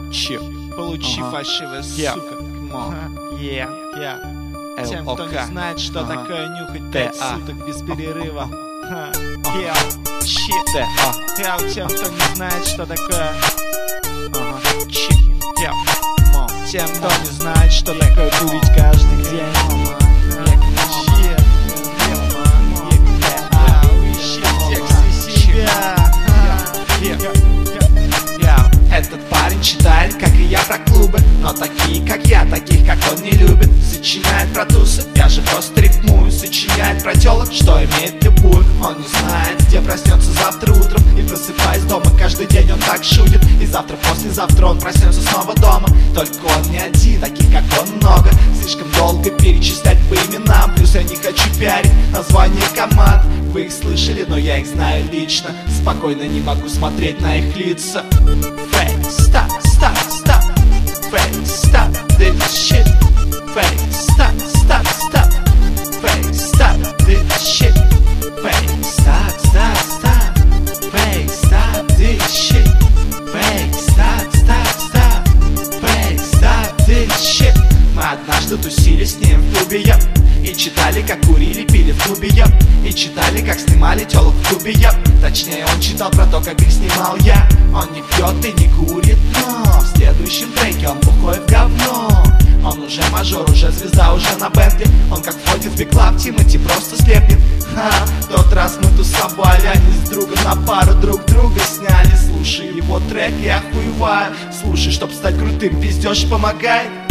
Чип. Получи, фальшивая Yeah. сука. Come on. Yeah. Тем, кто не ЛОК. знает, что Ага. такое нюхать 5 ТА. суток без перерыва. Ага. Чип. ТА. Тем, кто не знает, что такое Чип. Тем, кто не знает, что такое курить каждый день. Этот парень читает, как и я, про клубы, но такие, как я, таких, как он, не любит. Сочиняет про тусы, я же просто рифмую. Сочиняет про телок, что имеет любую. Он не знает, где проснется завтра утром. И просыпаясь дома каждый день, он так шутит. И завтра, послезавтра он проснется снова дома. Только он не один, таких, как он, много. Слишком долго перечислять по именам. Плюс я не хочу пиарить название команд. Вы их слышали, но я их знаю лично. Спокойно не могу смотреть на их лица. Fake, stop, stop, stop. Fake, stop this shit. Fake, stop, stop, stop. Fake, stop this shit. Fake, stop, stop, stop. Fake, stop this shit. Fake, stop, stop, stop. Fake, stop this shit. Мы однажды тусили с ним в клубе, я. И читали, как курили, пили в клубе, я. И читали, как снимали телок в клубе, я. Точнее, он читал про то, как их снимал я. Он не пьет и не курит, но в следующем треке он бухой в говно. Он уже мажор, уже звезда, уже на Бентли. Он как входит в Big Club, Тимати просто слепнет. Тот раз мы тусовали, они с другом на пару друг друга сняли. Слушай его трек, я охуеваю. Слушай, чтоб стать крутым, пиздеж помогает.